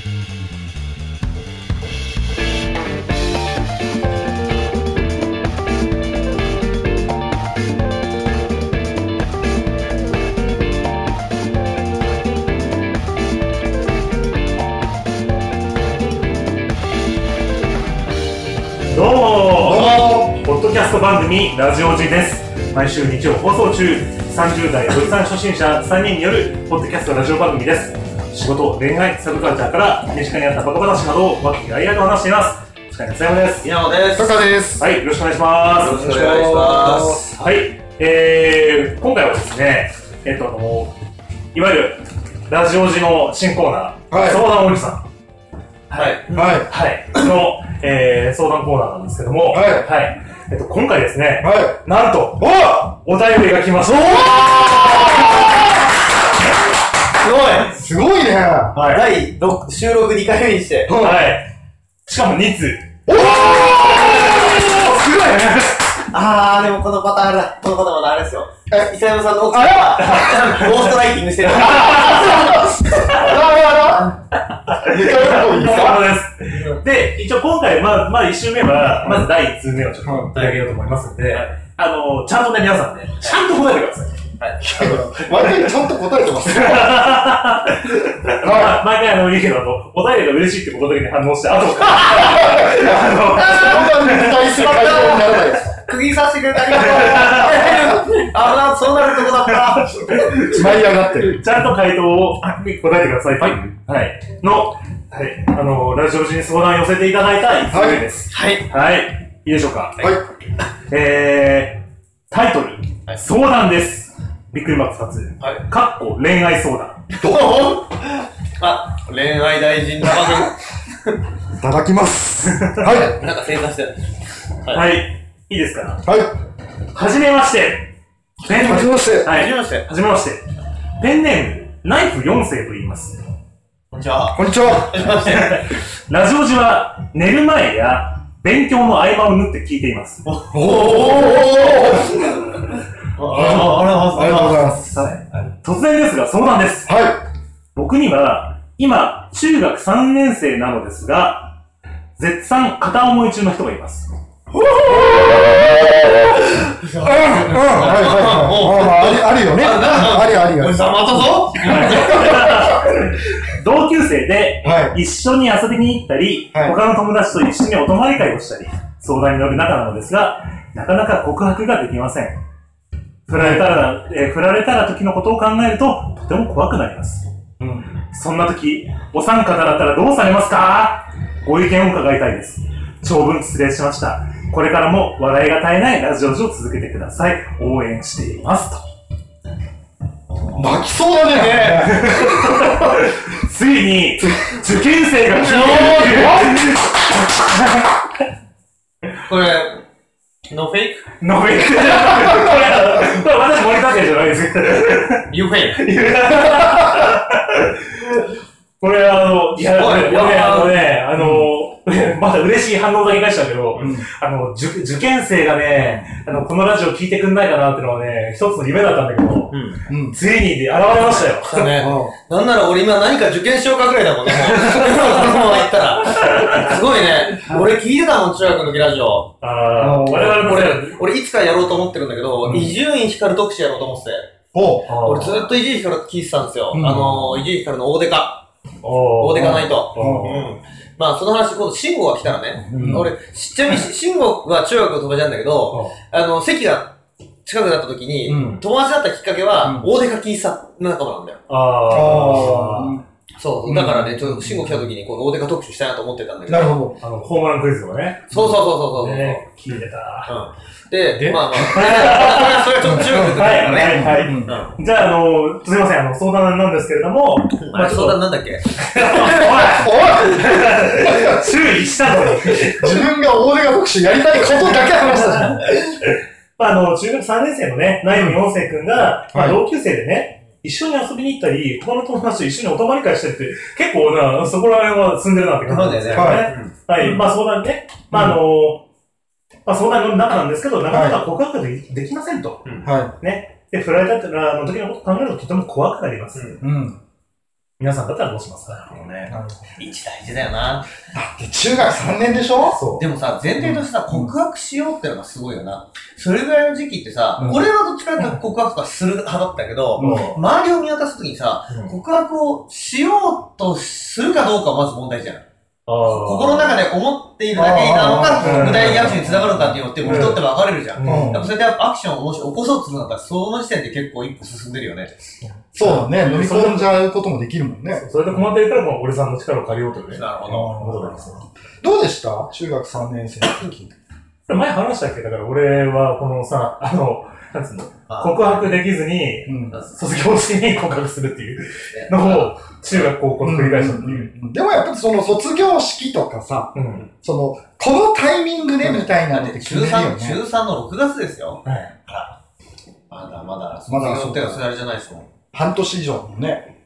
どうもポッドキャスト番組ラジオジです。毎週日曜放送中、30代おじさん初心者3人によるポッドキャストラジオ番組です。仕事、恋愛、サブカルチャーから身近にあったバカ話などを和気あいあいと話しています。司会の津山です。 稲野です。 タカです。 はい、よろしくお願いします。 よろしくお願いします。 はい、今回はですね、いわゆるラジオジの新コーナー、相談おじさん。はい。の、相談コーナーなんですけども、今回ですね、なんと、お便りが来ました。 すごいね。 第6収録2回目にして。 しかも2通。 すごいね。 でもこのパターンだ。このパターンはあれですよ。伊佐山さんの奥さんがゴーストライティングしてる。 で、一応今回、まあ1週目は、まず第1通目をちょっと取り上げようと思いますので、ちゃんとね、皆さんね、ちゃんと答えてください。 毎回ちゃんと答えてます。 毎回言うけど、お便りが嬉しいってことだけに反応して、後から。 釘刺してくれてありがとう。そうなるとこだった。 舞い上がってる。 ちゃんと回答を答えてください。ラジオ時に相談寄せていただいた1通目です。いいでしょうか。タイトル、相談です。びっくりマーク2つ。かっこ恋愛相談。 恋愛大臣だいただきます。 なんか正座してる。 いいですか。 はじめまして。 はじめまして。 はじめまして。ペンネーム、ナイフ4世と言います。 こんにちは。 こんにちは。 ラジオ時は寝る前や勉強の合間を縫って聞いています。 ありがとうございます。 突然ですが相談です。僕には今中学3年生なのですが、絶賛片思い中の人がいます。 あるよね。あり。 おじさんまたぞ。 同級生で一緒に遊びに行ったり、他の友達と一緒にお泊まり会をしたり、相談に乗る仲なのですが、なかなか告白ができません。振られたら時のことを考えると、とても怖くなります。そんな時、お三方だったらどうされますか？ご意見を伺いたいです。長文失礼しました。これからも笑いが絶えないラジオを続けてください。応援していますと。 泣きそうだね。 ついに受験生が来る。 これノーフェイク？ ノーフェイク。これ私森田家じゃないですけど。 ユーフェイク。 これまだ嬉しい反応だけ返したけど、受験生がね、このラジオ聞いてくんないかなってのはね、一つの夢だったんだけど、ついに現れましたよ。 なんなら俺今何か受験しようかぐらいだもんね。このまま言ったら。すごいね。俺聞いてたもん、中学の時ラジオ。俺いつかやろうと思ってるんだけど、伊集院光特集やろうと思ってて。俺ずっと伊集院光聞いてたんですよ。伊集院光の大デカ。大デカナイト。まあその話、今度慎吾が来たらね、俺、ちなみに慎吾は中学の友達なんだけど、席が近くなった時に、友達だったきっかけは、大デカキーサの仲間なんだよ。そう、だからね、ちょっと慎吾来た時に、この大デカ特集したいなと思ってたんだけど。 なるほど。 ホームランクイズとかね。 そう。 聞いてた。 で、まあ、それはちょっと中学の時だからね。 じゃあ、すみません、相談なんですけれども。 相談なんだっけ？ 注意したのに。 自分が大手が特集やりたいことだけ話したじゃん。 中学3年生のね、ナイフ4世くんが、同級生でね、一緒に遊びに行ったり、他の友達と一緒にお泊まり会してって、結構な、そこら辺は住んでるなって感じですよね。相談ね。相談の中なんですけど、なかなか告白できませんと。ね。で、振られた時のことを考えるととても怖くなります。 皆さんだったらどうしますか？ なるほどね。一大事だよな。 だって中学3年でしょ？ そう。でもさ、前提としてさ、告白しようってのがすごいよな。それぐらいの時期ってさ、俺はどっちかというと告白とかする派だったけど、周りを見渡すときにさ、告白をしようとするかどうかはまず問題じゃん。心の中で思っているだけなのか、具体的アクションに繋がるかっていうのって人って分かれるじゃん。やっぱそれでアクションをもし起こそうとするんだったら、その時点で結構一歩進んでるよね。 そうだね。乗り込んじゃうこともできるもんね。 それで困ってるからもう俺さんの力を借りようとね。 なるほど。 どうでした中学3年生の時。 前話したっけ？だから俺はこのさ、なんつうの、告白できずに、卒業式に告白するっていうのを中学高校で繰り返したっていう。 でもやっぱりその卒業式とかさ、このタイミングでみたいなのって決めるよね。 中3の6月ですよ。 はい。 まだ卒業ってそれあれじゃないですもん。 半年以上のね。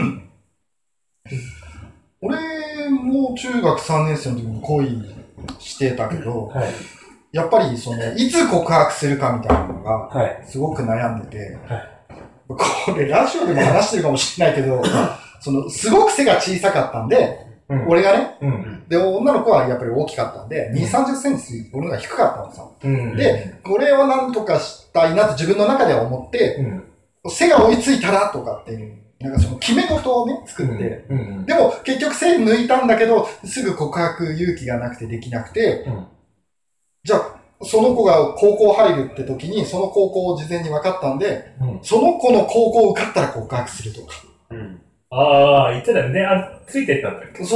俺も中学3年生の時に恋してたけど、やっぱりいつ告白するかみたいなのが、すごく悩んでて、これラジオでも話してるかもしれないけど、すごく背が小さかったんで、俺がね、で、女の子はやっぱり大きかったんで、2、30センチ俺が低かったのさ。で、これをなんとかしたいなと自分の中では思って、背が追いついたらとかっていう、なんか決め事をね、作って、でも結局背抜いたんだけど、すぐ告白勇気がなくてできなくて、じゃあ、その子が高校入るって時に、その高校を事前に分かったんで、その子の高校受かったら告白するとか。 言ってたよね。ついてったんだっけ？ そう。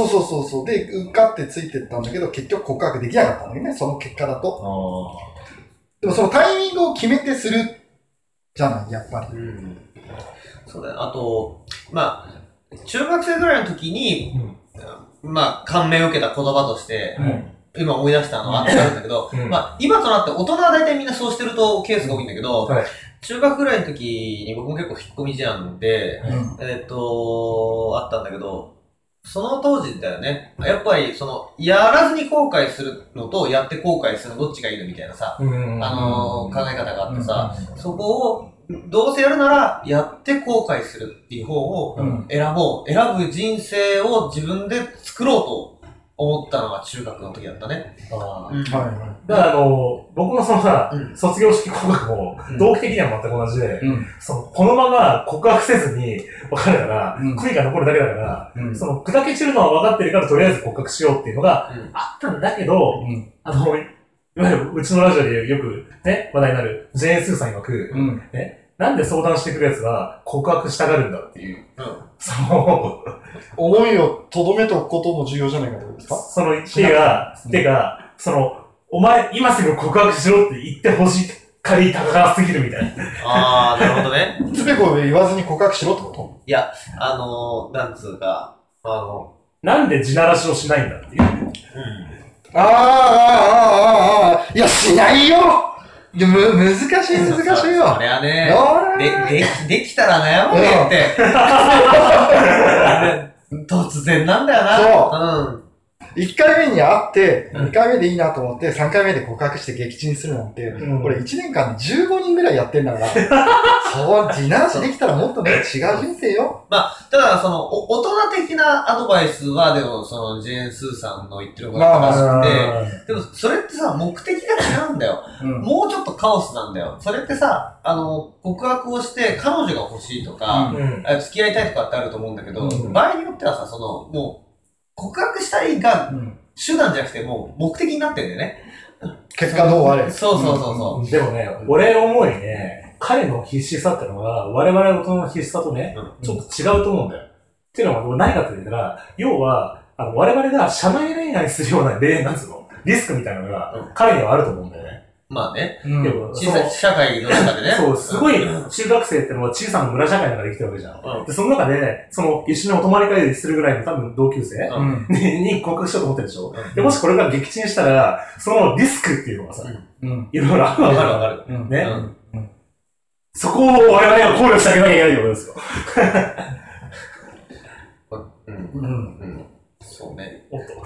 で、受かってついてったんだけど、結局告白できなかったんだけどね、その結果だと。でもそのタイミングを決めてするじゃない、やっぱり。 そうだよ。あと、中学生ぐらいの時に、感銘を受けた言葉として、今思い出したのがあったんだけど、今となって大人は大体みんなそうしてるとケースが多いんだけど、中学ぐらいの時に僕も結構引っ込み思案で、あったんだけど、その当時だよね。やっぱりやらずに後悔するのとやって後悔するのどっちがいいのみたいなさ、考え方があってさ、そこをどうせやるならやって後悔するっていう方を選ぶ人生を自分で作ろうと思ったのが中学の時だったね。 だから僕の卒業式告白も動機的には全く同じで、このまま告白せずに別れたら、悔いが残るだけだから、砕け散るのは分かってるからとりあえず告白しようっていうのがあったんだけど、いわゆるうちのラジオでよくね、話題になるジェーン・スーさん曰く、なんで相談してくるやつは告白したがるんだっていう。 思いを留めておくことも重要じゃないかってことですか？ 手が、お前今すぐ告白しろって言ってほしい仮高すぎるみたいな。 なるほどね。 つべこべ言わずに告白しろってこと？ いや、なんつうか、 なんで地ならしをしないんだっていう。 いや、しないよ！難しいよ。それはね、できたら悩むねって。突然なんだよな。 そう。1回目に会って、2回目でいいなと思って、3回目で告白して撃沈するなんて、これ1年間で15人ぐらいやってんだから、地ならしできたらもっとね、違う人生よ。 ただ、大人的なアドバイスは、でも、ジェーン・スーさんの言ってることが正しくて、でも、それってさ、目的が違うんだよ。もうちょっとカオスなんだよ。それってさ、告白をして彼女が欲しいとか、付き合いたいとかってあると思うんだけど、場合によってはさ、もう、告白したいが手段じゃなくてもう目的になってるんだよね。 結果どうあれ。 そう。でもね、俺思いね、彼の必死さってのは、我々大人の必死さとね、ちょっと違うと思うんだよ。っていうのは何かって言ったら、要は、我々が社内恋愛するようななんつうの、リスクみたいなのが彼にはあると思うんだよね。 まあね。小さい社会の中でね。 そう、すごい中学生ってのは小さな村社会の中で生きてるわけじゃん。で、その中で、一緒にお泊まり会するぐらいの多分同級生に告白しようと思ってるでしょ。で、もしこれが撃沈したら、そのリスクっていうのがさ、いろいろあるわけ。 わかる。 ね。そこを我々は考慮してあげなきゃいけないってことですよ。 そうね。 おっと。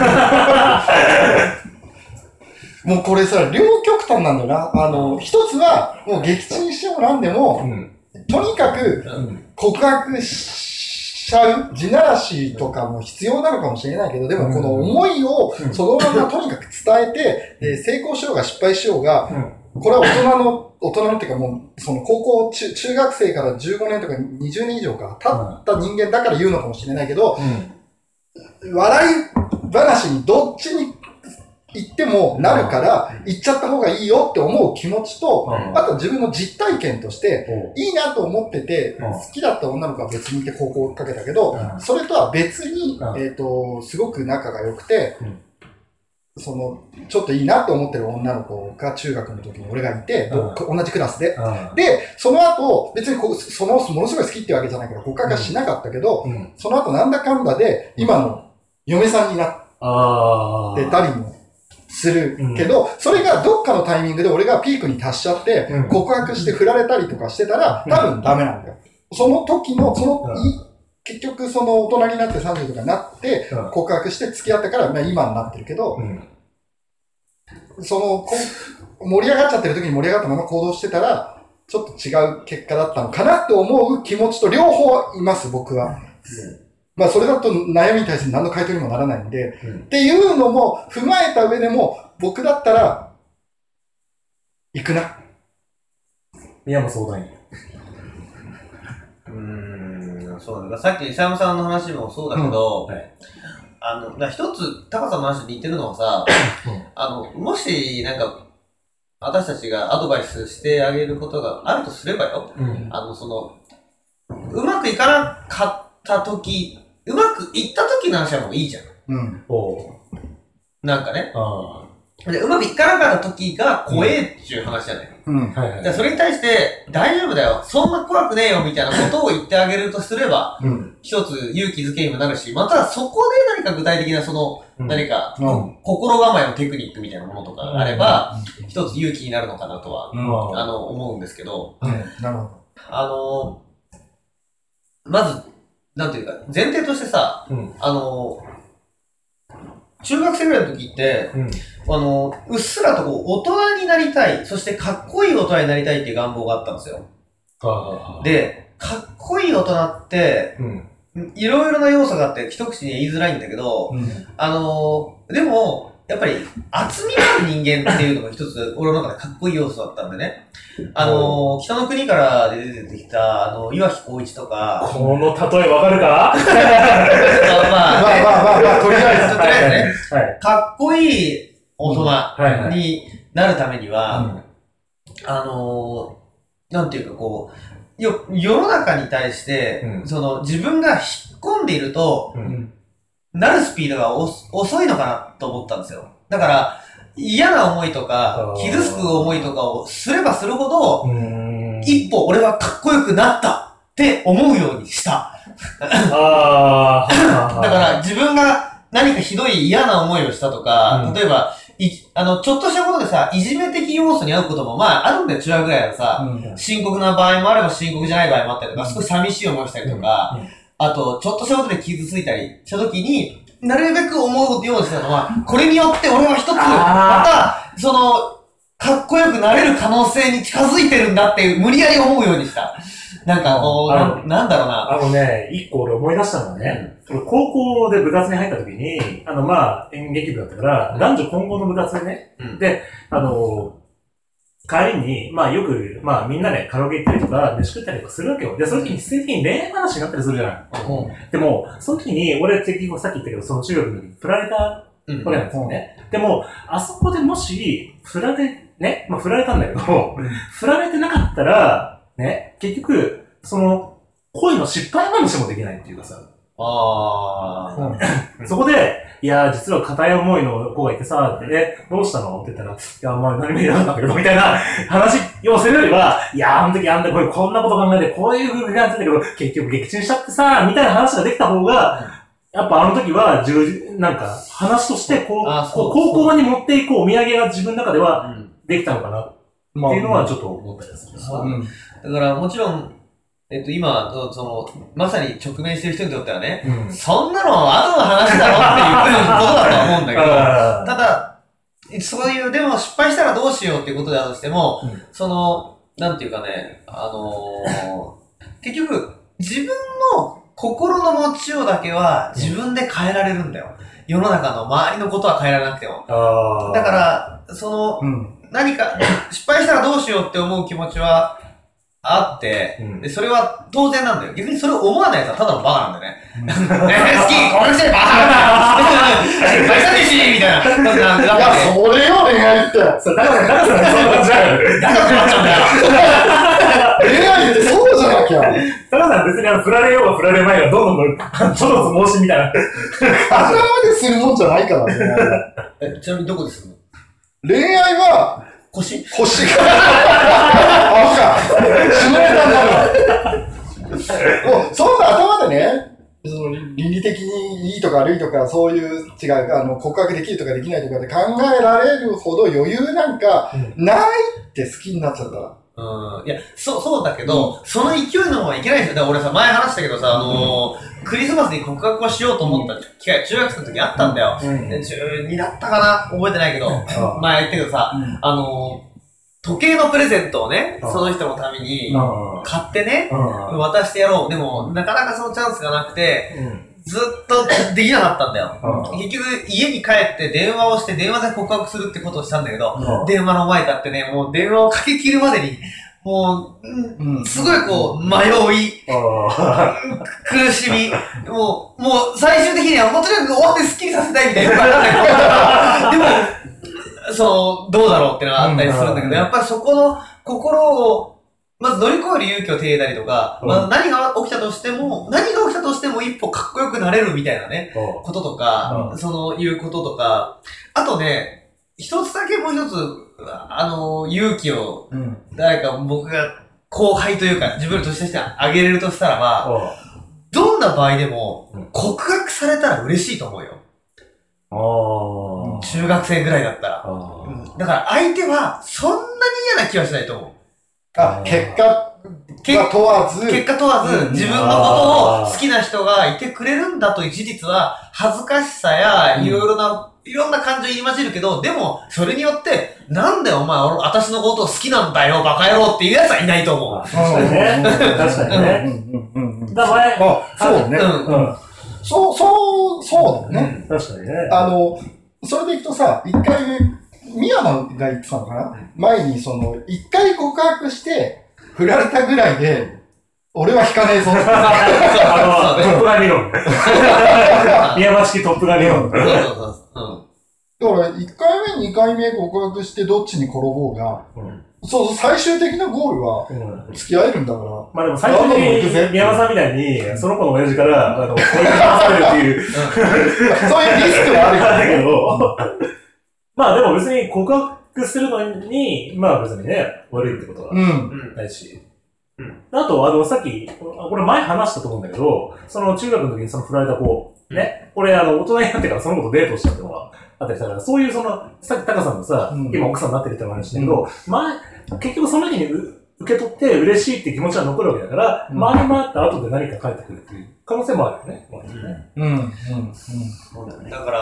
もうこれさ、両極端なんだよな。一つは、もう撃沈してもなんでも、とにかく、告白しちゃう地ならしとかも必要なのかもしれないけど、でもこの思いをそのままとにかく伝えて、成功しようが失敗しようが、これは大人のっていうかもう、その高校、中学生から15年とか20年以上か経った人間だから言うのかもしれないけど、笑い話にどっちに言ってもなるから、言っちゃった方がいいよって思う気持ちと、あと自分の実体験として、いいなと思ってて、好きだった女の子は別にいて高校をかけたけど、それとは別に、すごく仲が良くて、ちょっといいなと思ってる女の子が中学の時に俺がいて、同じクラスで。で、その後、別にものすごい好きってわけじゃないから告白はしなかったけど、その後なんだかんだで、今の嫁さんになってたりもするけど、それがどっかのタイミングで俺がピークに達しちゃって、告白して振られたりとかしてたら、多分ダメなんだよ。その時の、結局その大人になって30とかになって告白して付き合ったから、今になってるけど、盛り上がっちゃってる時に盛り上がったまま行動してたら、ちょっと違う結果だったのかなって思う気持ちと両方います、僕は。それだと悩みに対して何の回答にもならないんで、っていうのも踏まえた上でも、僕だったら、行くな。 宮本相談員。 そうだ。さっき伊沢さんの話もそうだけど、一つ、タカさんの話に似てるのはさ、もし、私たちがアドバイスしてあげることがあるとすればよ、うまくいかなかった時、うまくいった時の話はもういいじゃん。なんかね。でうまくいかなかった時が怖えっていう話じゃない。それに対して、大丈夫だよ。そんな怖くねえよみたいなことを言ってあげるとすれば、一つ勇気づけにもなるし、またそこで何か具体的な何か、心構えのテクニックみたいなものとかがあれば、一つ勇気になるのかなとは、思うんですけど、 なるほど。まず、なんていうか、前提としてさ、中学生ぐらいの時って、うっすらと大人になりたい、そしてかっこいい大人になりたいっていう願望があったんですよ。で、かっこいい大人って、いろいろな要素があって一口に言いづらいんだけど、でも、やっぱり厚みのある人間っていうのが一つ俺の中でかっこいい要素だったんでね。北の国から出てきた、岩城浩一とか。 この例えわかるかとりあえずね、かっこいい大人になるためには、なんていうか世の中に対して、自分が引っ込んでいると、なるスピードが遅いのかなと思ったんですよ。だから、嫌な思いとか、傷つく思いとかをすればするほど、一歩俺はかっこよくなったって思うようにした。だから自分が何かひどい嫌な思いをしたとか、例えば、ちょっとしたことでさ、いじめ的要素に遭うことも、あるんだよ、中学ぐらいのさ、深刻な場合もあれば深刻じゃない場合もあったりとか、少し寂しい思いをしたりとか、あと、ちょっとしたことで傷ついたりしたときに、なるべく思うようにしたのは、これによって俺は一つ、また、かっこよくなれる可能性に近づいてるんだっていう、無理やり思うようにした。なんだろうな。 一個俺思い出したのはね、高校で部活に入った時に、演劇部だったから、男女混合の部活でね、で、帰りに、よく、みんなでカラオケ行ったりとか、飯食ったりとかするわけよ。で、その時に必然的に恋愛話になったりするじゃない。でも、その時に、俺、結局さっき言ったけど、その中学の時に振られたわけなんですよね。でも、あそこでもし、振られたんだけど、振られてなかったら、ね、結局、恋の失敗話もできないっていうかさ。そこで、いや、実は固い思いの子がいてさ、どうしたのって言ったら、いや、何も言えなかったけど、みたいな話をするよりは、いや、あの時こんなこと考えて、こういう風になってたけど、結局撃沈しちゃってさ、みたいな話ができた方が、やっぱあの時は、話として、高校に持っていくお土産が自分の中ではできたのかな、っていうのはちょっと思ったりする。 だからもちろん、今、まさに直面してる人にとってはね、そんなのは後の話だろっていうことだと思うんだけど、ただ、そういう、でも失敗したらどうしようっていうことだとしても、なんていうかね、結局、自分の心の持ちようだけは自分で変えられるんだよ。世の中の周りのことは変えられなくても。だから、何か失敗したらどうしようって思う気持ちはあって、でそれは当然なんだよ。逆にそれを思わないやつはただのバカなんだよね。好きこれしてバカ返さねえしみたいな。いや、それよ、恋愛って。 だからそうなっちゃうんだよ。 恋愛ってそうじゃなきゃ。 タカさん別に振られようが振られまいがどんどんちょっと申しみたいな。 頭でするもんじゃないからね。 ちなみにどこでするの？ 恋愛は、 腰が。下ネタになる。もう、そんな頭でね、倫理的にいいとか悪いとか、そういう違う、告白できるとかできないとかで考えられるほど余裕なんかないって好きになっちゃったら。 いや、そうだけど、その勢いのままいけないですよ。だから俺さ、前話したけどさ、クリスマスに告白をしようと思った機会、中学生の時あったんだよ。中2だったかな覚えてないけど、前言ったけどさ、時計のプレゼントをね、その人のために買ってね、渡してやろう。でも、なかなかそのチャンスがなくて、ずっとできなかったんだよ。結局、家に帰って電話をして電話で告白するってことをしたんだけど、電話の前だってね、もう電話をかけ切るまでに、もう、すごいこう、迷い、苦しみ、もう最終的には、もうとにかく終わってスッキリさせたいみたいな。でも、どうだろうってのがあったりするんだけど、やっぱりそこの心を、まず乗り越える勇気を手入れたりとか、何が起きたとしても一歩かっこよくなれるみたいなね、こととか、いうこととか、あとね、一つだけもう一つ、勇気を、誰か僕が後輩というか、自分の年としてあげれるとしたらば、どんな場合でも、告白されたら嬉しいと思うよ。中学生ぐらいだったら。だから相手は、そんなに嫌な気はしないと思う。 結果問わず、 自分のことを好きな人がいてくれるんだという事実は、恥ずかしさや、いろんな感情入り混じるけど、でも、それによって、なんだよお前、私のことを好きなんだよ、バカ野郎っていうやつはいないと思う。 確かにね。確かにね。 そうね。そうだね。 確かにね。 それでいくとさ、一回、宮野が言ってたのかな前に一回告白して、振られたぐらいで、俺は引かねえぞ。トップガン理論。宮間式トップガン理論。 だから、1回目、2回目告白してどっちに転ぼうが、最終的なゴールは、付き合えるんだから。 まあでも最終的に、宮間さんみたいに、その子の親父から、こういう話されるっていう、 そういうリスクはあるけど、まあでも別に告白するのに、まあ別にね、悪いってことはないし。あと、さっき、これ前話したと思うんだけど、中学の時に振られた子、ね、これ大人になってからその子とデートしたってのがあったりしたから、そういうさっきタカさんのさ、今奥さんになってるって話だけど、結局その時に受け取って嬉しいって気持ちは残るわけだから、回り回った後で何か返ってくるっていう可能性もあるよね。 だから、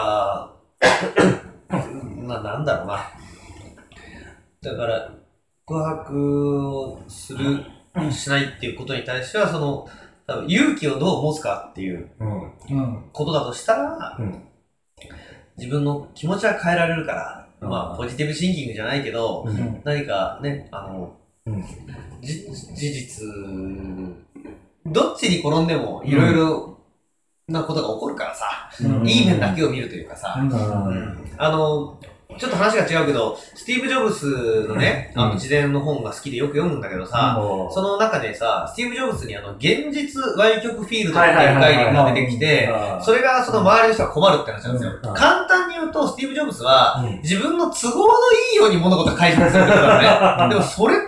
なんだろうな。だから、告白をする、しないっていうことに対しては、多分勇気をどう持つかっていうことだとしたら、自分の気持ちは変えられるから、まあ、ポジティブシンキングじゃないけど、何かね、事実、どっちに転んでもいろいろなことが起こるからさ、いい面だけを見るというかさ、ちょっと話が違うけど、スティーブ・ジョブスのね、自伝の本が好きでよく読むんだけどさ、その中でさ、スティーブ・ジョブスに現実歪曲フィールドっていう概念が出てきて、それが周りの人が困るって話なんですよ。簡単に言うと、スティーブ・ジョブスは、自分の都合のいいように物事を解釈するからね。でもそれって、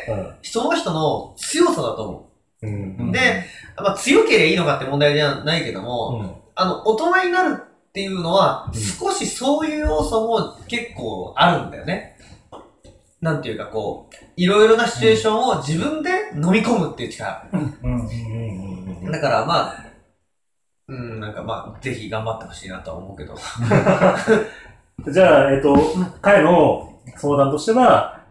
その人の強さだと思う。で、まあ強ければいいのかって問題じゃないけども、大人になるっていうのは、少しそういう要素も結構あるんだよね。なんていうかいろいろなシチュエーションを自分で飲み込むっていう力。だからまあ、ぜひ頑張ってほしいなとは思うけど。 じゃあ、彼の相談としては、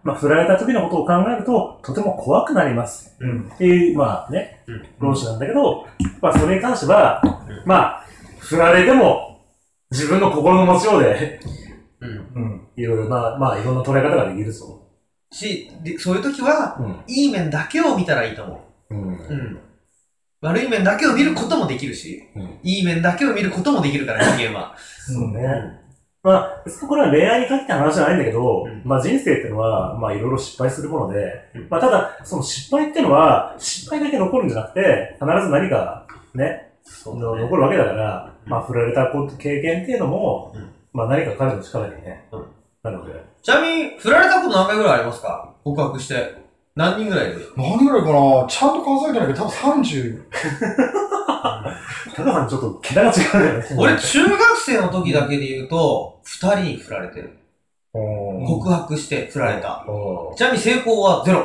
振られた時のことを考えると、とても怖くなります。っていう、論旨なんだけど、それに関しては、振られても、自分の心の持ちようで、いろいろな、いろんな捉え方ができるぞ。 そういう時は、いい面だけを見たらいいと思う。悪い面だけを見ることもできるし、いい面だけを見ることもできるから、人間は。 そうね。これは恋愛に限った話じゃないんだけど、人生っていうのは、いろいろ失敗するもので、ただ、その失敗っていうのは、失敗だけ残るんじゃなくて、必ず何か、残るわけだから、振られた経験っていうのも、何か彼の力にね、なるので。 ちなみに、振られたこと何回ぐらいありますか？告白して。何人ぐらいで？ 何人ぐらいかな？ちゃんと数えてないけど、多分30。 高さんちょっと桁が違うよね。 俺、中学生の時だけで言うと、2人に振られてる。告白して振られた。ちなみに成功は0。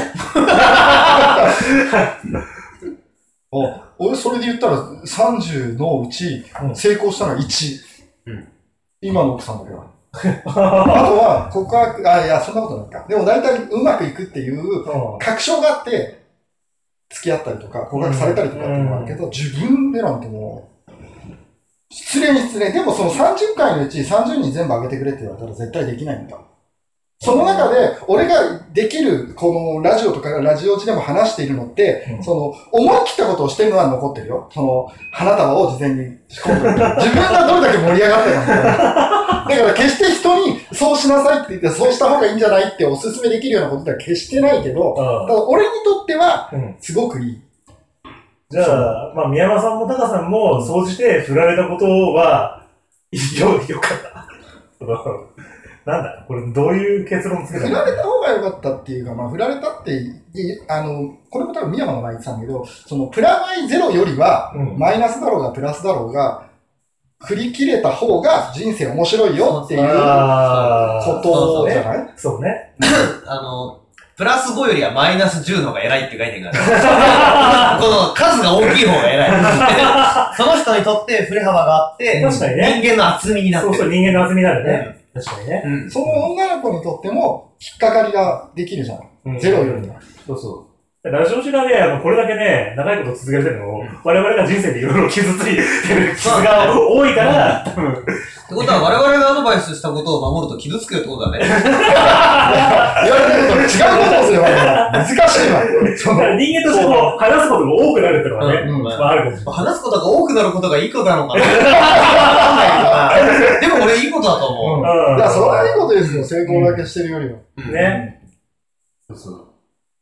俺それで言ったら30のうち成功したのは1。今の奥さんだけど。あとは告白、いや、そんなことないか。でも大体うまくいくっていう確証があって、付き合ったりとか、告白されたりとかっていうのがあるけど、自分でなんてもう、失礼に失礼。でもその30回のうち30人全部あげてくれって言われたら絶対できないんだ。その中で、俺ができる、このラジオとかラジオ地でも話しているのって、思い切ったことをしてるのは残ってるよ。花束を事前に仕込んでる。自分がどれだけ盛り上がってたのか。だから決して人にそうしなさいって言って、そうした方がいいんじゃないってお勧めできるようなことでは決してないけど、ただ俺にとっては、すごくいい。 じゃあ、宮山さんもタカさんも、総じて振られたことは、よかった。なんだこれどういう結論つけたの？ 振られた方が良かったっていうか、振られたって、これも多分宮山の前言ってたんだけど、プラマイゼロよりは、マイナスだろうがプラスだろうが、振り切れた方が人生面白いよっていうことじゃない？ そうね。 プラス5よりはマイナス10の方が偉いって概念がある。この数が大きい方が偉い。その人にとって振れ幅があって、 確かにね、 人間の厚みになってる。 そう人間の厚みになるね。確かにね。 その女の子にとっても引っかかりができるじゃん。ゼロよりは。 そうそう。ラジオシラで、これだけね、長いこと続けてるのを、我々が人生でいろいろ傷ついてる傷が多いから、 ってことは我々がアドバイスしたことを守ると傷つくよってことだね。 言われること違うことをすれば難しいわ。 人間として話すことが多くなるっていうのはね、あるかもしれない。 話すことが多くなることがいいことなのかなでも俺いいことだと思う。 いや、それはいいことですよ。成功だけしてるよりは。 ね。そうそう。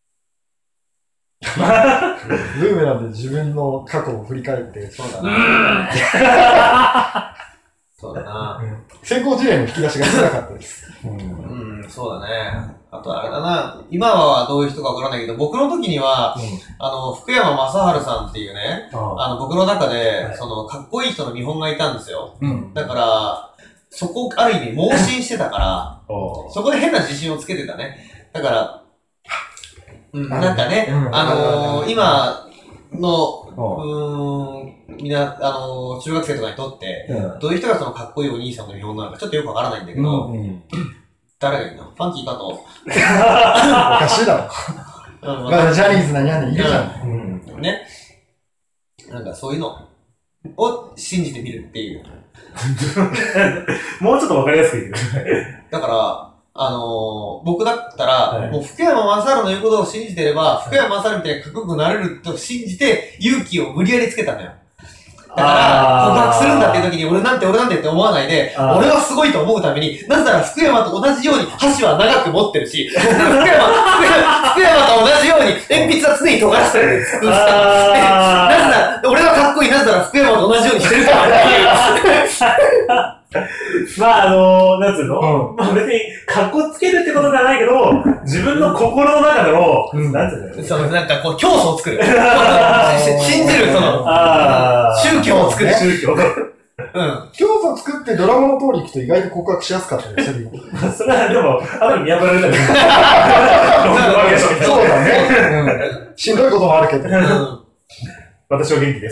ブーメランで自分の過去を振り返って、 そうだな。そうだな。 成功事例の引き出しが少なかったです。 そうだね。あとあれだな。今はどういう人かわからないけど、僕の時には、福山雅治さんっていうね、僕の中で、かっこいい人の見本がいたんですよ。だから、そこ、ある意味、盲信してたから、そこで変な自信をつけてたね。だから、なんかね、今の、みんな、中学生とかにとって、どういう人がそのかっこいいお兄さんの見本なのかちょっとよくわからないんだけど、誰がいるの？ファンキーかと。 おかしいだろ。ジャニーズなにゃんにいるじゃん。 ね。なんかそういうのを信じてみるっていう。 もうちょっとわかりやすく言う。 だから、僕だったら、もう福山雅治の言うことを信じてれば、福山雅治みたいにかっこよくなれると信じて、勇気を無理やりつけたのよ。だから、告白するんだっていう時に、俺なんてって思わないで、俺はすごいと思うために、なぜなら福山と同じように箸は長く持ってるし、福山と同じように鉛筆は常に尖らせてるんです。なぜなら、俺はかっこいい、なぜなら福山と同じようにしてるからっていう。 なんつうの、別に、格好つけるってことではないけど、自分の心の中でも、なんつうのなんかこう、教祖を作る。信じる、宗教を作る。 宗教。 教祖を作ってドラマの通り行くと意外と告白しやすかったりするよ。 それはでも、ある意味破られたりそうだね。しんどいこともあるけど。 私は元気です。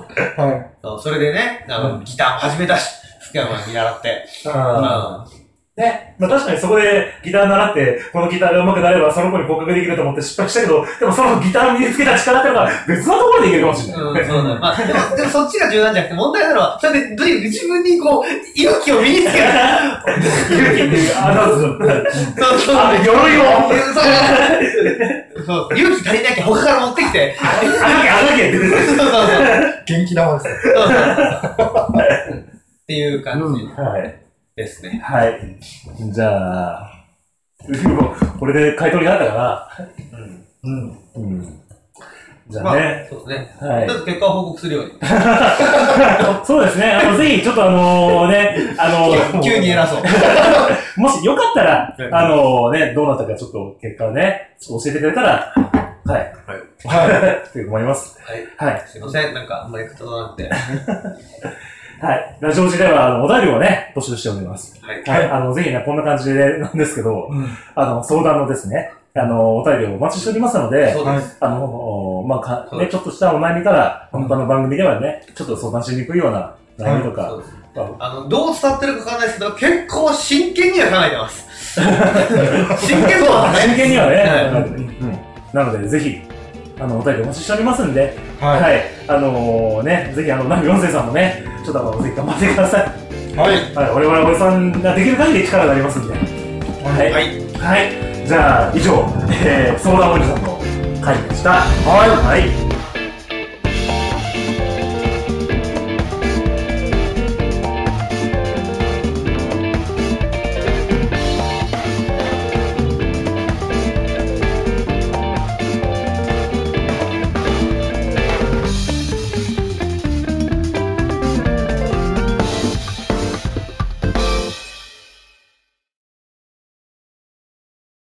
それでね、ギターも始めたし、福山に見習って。 ね。まあ確かにそこでギター習って、このギターが上手くなればその子に告白できると思って失敗したけど、でもそのギター身につけた力っていうのが別のところでいけるかもしれない。 うん、そうだ。まあ、でもそっちが重要なんじゃなくて、問題なのは、それで自分にこう、勇気を身につける。 勇気っていう、 そう。 鎧を。 そう。勇気足りなきゃ他から持ってきて。 あがけって出てる。 そう。元気玉ですね。 っていう感じ。 はい。 ですね。 はい。じゃあ、これで買い取りがあったかな。じゃあね。 そうですね。 はい。 ちょっと結果を報告するように。 そうですね。ぜひ、ちょっと急に偉そう。 もしよかったら、どうなったかちょっと結果をね、教えてくれたら、はい。って思います。 はい。すいません。なんか、あんまり語らなくて。 はい。ラジオ時では、お便りをね、募集しております。 はい。 ぜひね、こんな感じでなんですけど、相談のですね、お便りをお待ちしておりますので、 そうです。 ちょっとしたお悩みから、本当の番組ではね、ちょっと相談しにくいような悩みとか、 どう伝わってるかわかんないですけど、結構真剣には考えてます。真剣にはね。なので、ぜひ、お便りお待ちしておりますんで、はい。ぜひ、ナミ4世さんもね、ちょっとぜひ頑張ってください。はい。我々おじさんができる限り力がありますんで。はい。はい。じゃあ、以上、相談おじさんの会でした。はい。